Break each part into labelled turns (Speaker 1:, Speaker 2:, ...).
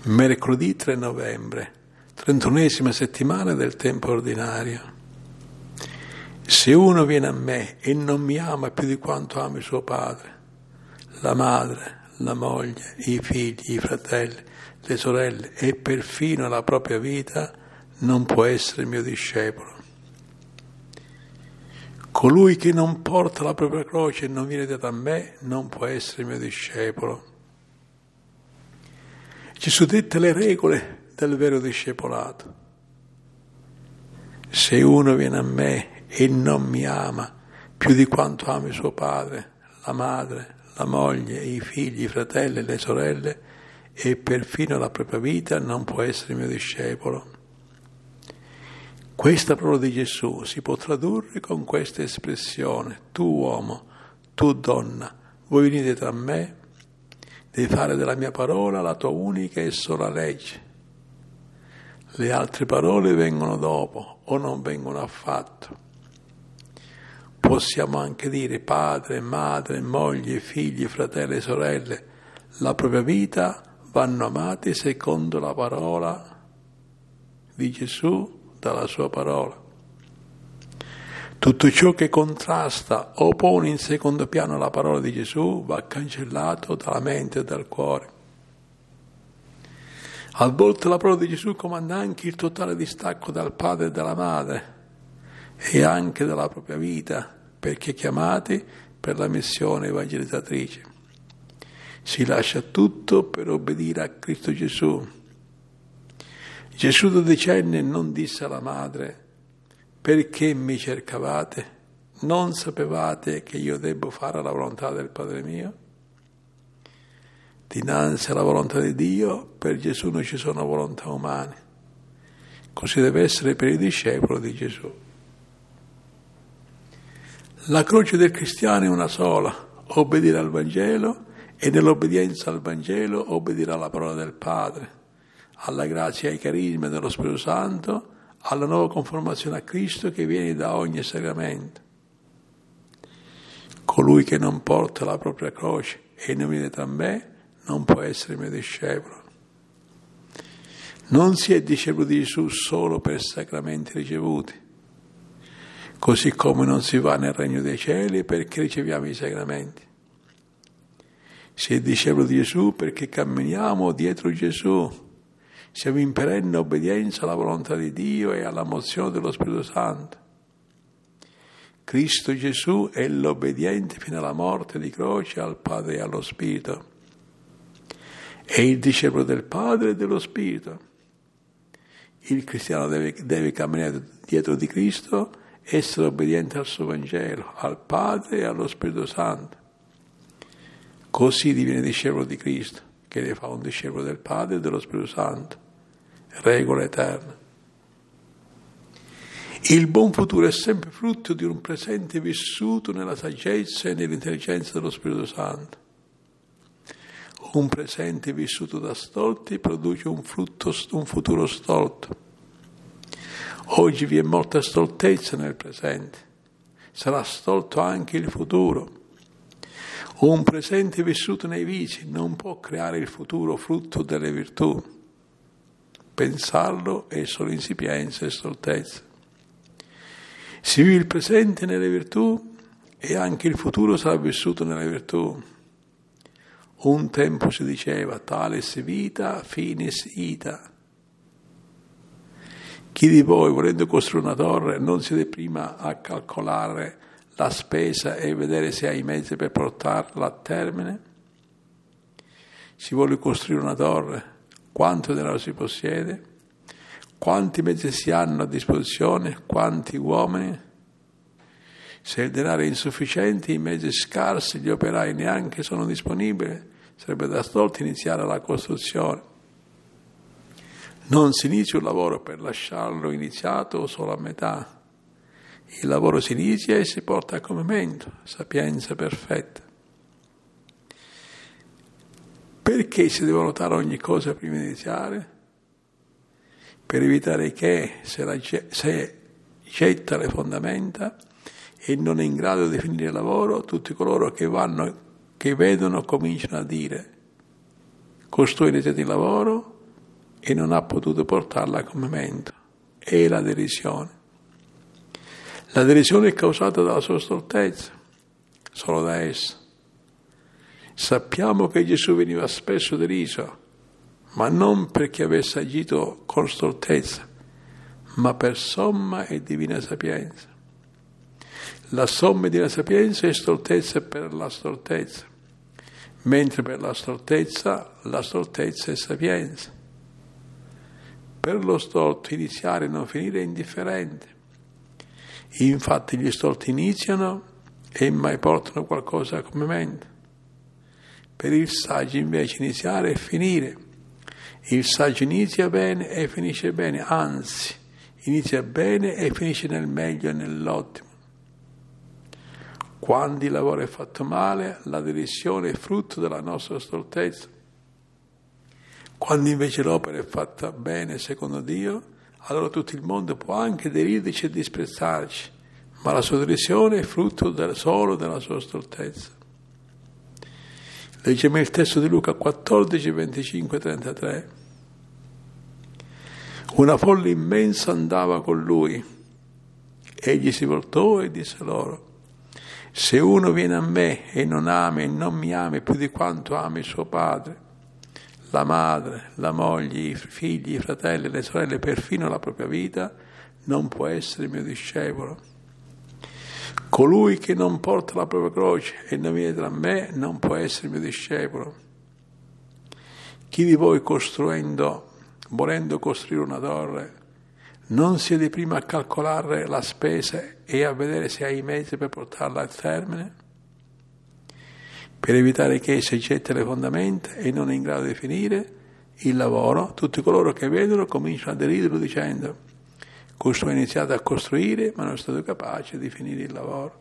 Speaker 1: Mercoledì 3 novembre, 31esima settimana del tempo ordinario. Se uno viene a me e non mi ama più di quanto ami suo padre, la madre, la moglie, i figli, i fratelli, le sorelle e perfino la propria vita, non può essere mio discepolo. Colui che non porta la propria croce e non viene da me non può essere mio discepolo. Gesù dette le regole del vero discepolato. Se uno viene a me e non mi ama più di quanto ami suo padre, la madre, la moglie, i figli, i fratelli, le sorelle e perfino la propria vita, non può essere mio discepolo. Questa parola di Gesù si può tradurre con questa espressione: tu uomo, tu donna, voi venite da me, devi fare della mia parola la tua unica e sola legge. Le altre parole vengono dopo o non vengono affatto. Possiamo anche dire padre, madre, moglie, figli, fratelli e sorelle, la propria vita vanno amati secondo la parola di Gesù dalla sua parola. Tutto ciò che contrasta o pone in secondo piano la parola di Gesù va cancellato dalla mente e dal cuore. A volte la parola di Gesù comanda anche il totale distacco dal padre e dalla madre e anche dalla propria vita, perché chiamati per la missione evangelizzatrice. Si lascia tutto per obbedire a Cristo Gesù. Gesù da decenni non disse alla madre: perché mi cercavate? Non sapevate che io debbo fare la volontà del Padre mio? Dinanzi alla volontà di Dio, per Gesù non ci sono volontà umane. Così deve essere per il discepolo di Gesù. La croce del cristiano è una sola: obbedire al Vangelo, e nell'obbedienza al Vangelo obbedire alla parola del Padre, alla grazia e ai carismi dello Spirito Santo, alla nuova conformazione a Cristo che viene da ogni sacramento. Colui che non porta la propria croce e non viene da me non può essere mio discepolo. Non si è discepolo di Gesù solo per sacramenti ricevuti, così come non si va nel regno dei cieli perché riceviamo i sacramenti. Si è discepolo di Gesù perché camminiamo dietro Gesù. Siamo in perenne obbedienza alla volontà di Dio e alla mozione dello Spirito Santo. Cristo Gesù è l'obbediente fino alla morte di croce al Padre e allo Spirito. È il discepolo del Padre e dello Spirito. Il cristiano deve camminare dietro di Cristo, essere obbediente al suo Vangelo, al Padre e allo Spirito Santo. Così diviene discepolo di Cristo, che ne fa un discepolo del Padre e dello Spirito Santo. Regola eterna. Il buon futuro è sempre frutto di un presente vissuto nella saggezza e nell'intelligenza dello Spirito Santo. Un presente vissuto da stolti produce un futuro stolto. Oggi vi è molta stoltezza nel presente, sarà stolto anche il futuro. Un presente vissuto nei vizi non può creare il futuro frutto delle virtù. Pensarlo è solo insipienza e stoltezza. Si vive il presente nelle virtù e anche il futuro sarà vissuto nelle virtù. Un tempo si diceva tales vita finis ita. Chi di voi, volendo costruire una torre, non siete prima a calcolare la spesa e vedere se ha i mezzi per portarla a termine? Si vuole costruire una torre, quanto denaro si possiede? Quanti mezzi si hanno a disposizione? Quanti uomini? Se il denaro è insufficiente, i mezzi scarsi, gli operai neanche sono disponibili, sarebbe da stolti iniziare la costruzione. Non si inizia un lavoro per lasciarlo iniziato o solo a metà. Il lavoro si inizia e si porta a compimento, sapienza perfetta. Perché si deve valutare ogni cosa prima di iniziare? Per evitare che, se getta le fondamenta e non è in grado di finire il lavoro, tutti coloro che vedono cominciano a dire: costui ha iniziato il lavoro, e non ha potuto portarla a compimento. È la derisione. La derisione è causata dalla sua stoltezza, solo da essa. Sappiamo che Gesù veniva spesso deriso, ma non perché avesse agito con stoltezza, ma per somma e divina sapienza. La somma e divina sapienza è stoltezza per la stoltezza, mentre per la stoltezza è sapienza. Per lo stolto iniziare e non finire è indifferente. Infatti gli stolti iniziano e mai portano qualcosa a compimento. Per il saggio invece iniziare e finire. Il saggio inizia bene e finisce bene, anzi, inizia bene e finisce nel meglio e nell'ottimo. Quando il lavoro è fatto male, la derisione è frutto della nostra stoltezza. Quando invece l'opera è fatta bene secondo Dio, allora tutto il mondo può anche deriderci e disprezzarci, ma la sua derisione è frutto solo della sua stoltezza. Leggiamo il testo di Luca 14, 25, 33. Una folla immensa andava con lui. Egli si voltò e disse loro: se uno viene a me e non ama e non mi ama più di quanto ama il suo padre, la madre, la moglie, i figli, i fratelli, le sorelle, perfino la propria vita, non può essere mio discepolo. Colui che non porta la propria croce e non viene tra me non può essere mio discepolo. Chi di voi volendo costruire una torre, non siede prima a calcolare la spesa e a vedere se ha i mezzi per portarla al termine? Per evitare che si getta le fondamenta e non è in grado di finire il lavoro, tutti coloro che vedono cominciano a deriderlo dicendo: costui ha iniziato a costruire ma non è stato capace di finire il lavoro.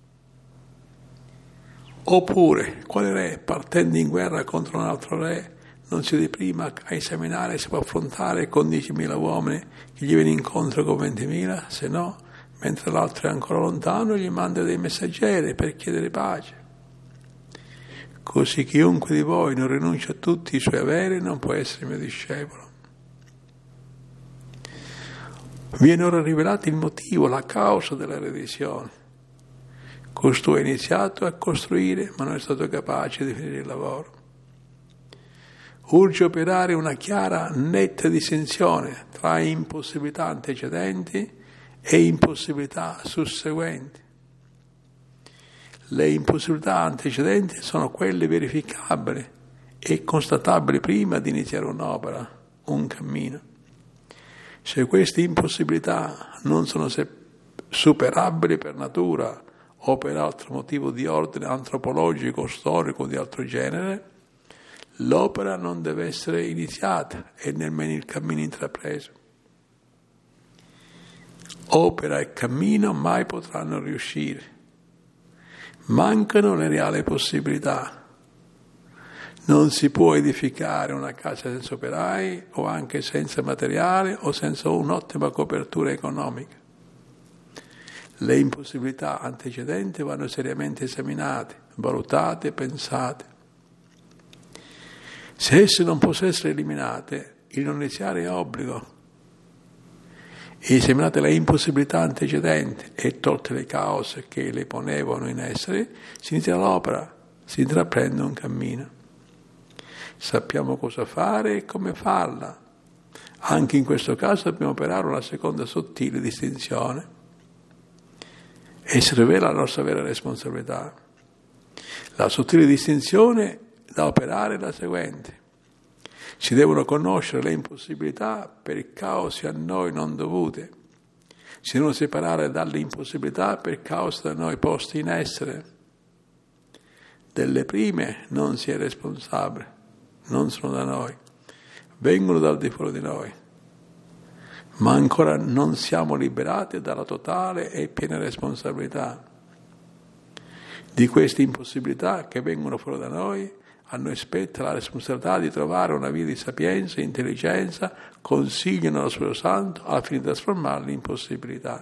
Speaker 1: Oppure, quale re, partendo in guerra contro un altro re, non si vede prima a esaminare se può affrontare con 10.000 uomini che gli viene incontro con 20.000, se no, mentre l'altro è ancora lontano, gli manda dei messaggeri per chiedere pace. Così chiunque di voi non rinuncia a tutti i suoi averi non può essere mio discepolo. Viene ora rivelato il motivo, la causa della redisione. Costui ha iniziato a costruire, ma non è stato capace di finire il lavoro. Urge operare una chiara, netta distinzione tra impossibilità antecedenti e impossibilità susseguenti. Le impossibilità antecedenti sono quelle verificabili e constatabili prima di iniziare un'opera, un cammino. Se queste impossibilità non sono superabili per natura o per altro motivo di ordine antropologico o storico di altro genere, l'opera non deve essere iniziata e nemmeno il cammino intrapreso. Opera e cammino mai potranno riuscire. Mancano le reali possibilità. Non si può edificare una casa senza operai o anche senza materiale o senza un'ottima copertura economica. Le impossibilità antecedenti vanno seriamente esaminate, valutate, pensate. Se esse non possono essere eliminate, il non iniziare è obbligo. Esaminate le impossibilità antecedenti e tolte le cause che le ponevano in essere, si inizia l'opera, si intraprende un cammino. Sappiamo cosa fare e come farla. Anche in questo caso dobbiamo operare una seconda sottile distinzione. E si rivela la nostra vera responsabilità. La sottile distinzione da operare è la seguente. Si devono conoscere le impossibilità per cause a noi non dovute. Si devono separare dalle impossibilità per cause da noi poste in essere. Delle prime non si è responsabile, non sono da noi, vengono dal di fuori di noi. Ma ancora non siamo liberati dalla totale e piena responsabilità. Di queste impossibilità che vengono fuori da noi, a noi spetta la responsabilità di trovare una via di sapienza e intelligenza, consiglio nello Spirito Santo, al fine di trasformarli in possibilità.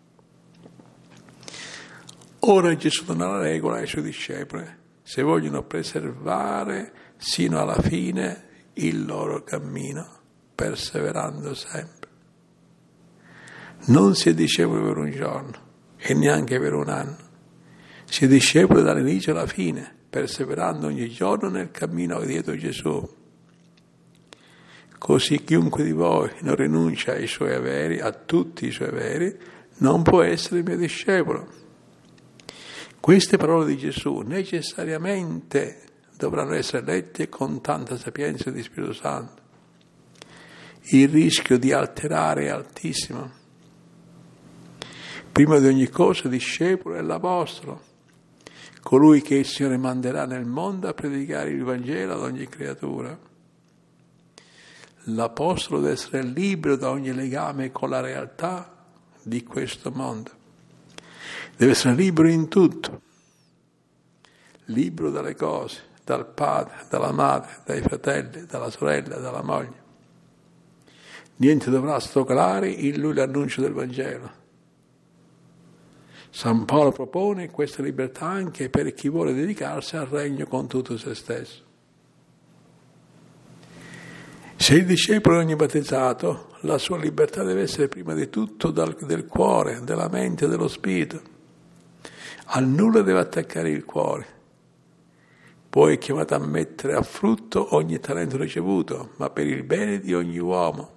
Speaker 1: Ora Gesù dona la regola ai suoi discepoli, se vogliono preservare sino alla fine il loro cammino. perseverando sempre. Non si è discepoli per un giorno e neanche per un anno. Si è discepoli dall'inizio alla fine, perseverando ogni giorno nel cammino dietro Gesù. Così chiunque di voi non rinuncia ai suoi averi, a tutti i suoi averi, non può essere mio discepolo. Queste parole di Gesù necessariamente dovranno essere lette con tanta sapienza di Spirito Santo. Il rischio di alterare è altissimo. Prima di ogni cosa, discepolo è l'Apostolo, colui che il Signore manderà nel mondo a predicare il Vangelo ad ogni creatura. L'Apostolo deve essere libero da ogni legame con la realtà di questo mondo. Deve essere libero in tutto, libero dalle cose, dal padre, dalla madre, dai fratelli, dalla sorella, dalla moglie. Niente dovrà ostacolare in lui l'annuncio del Vangelo. San Paolo propone questa libertà anche per chi vuole dedicarsi al regno con tutto se stesso. Se il discepolo è ogni battezzato, la sua libertà deve essere prima di tutto del cuore, della mente e dello spirito. Al nulla deve attaccare il cuore. Poi è chiamato a mettere a frutto ogni talento ricevuto, ma per il bene di ogni uomo.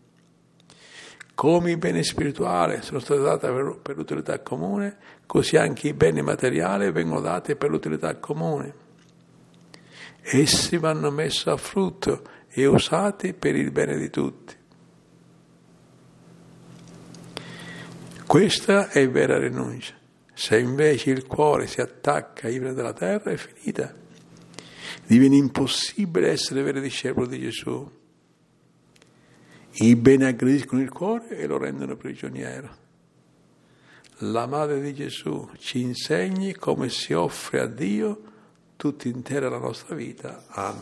Speaker 1: Come i beni spirituali sono stati dati per l'utilità comune, così anche i beni materiali vengono dati per l'utilità comune. Essi vanno messi a frutto e usati per il bene di tutti. Questa è vera rinuncia. Se invece il cuore si attacca ai beni della terra, è finita. Diviene impossibile essere veri discepoli di Gesù. I beni aggrediscono il cuore e lo rendono prigioniero. La Madre di Gesù ci insegni come si offre a Dio tutta intera la nostra vita. Amen.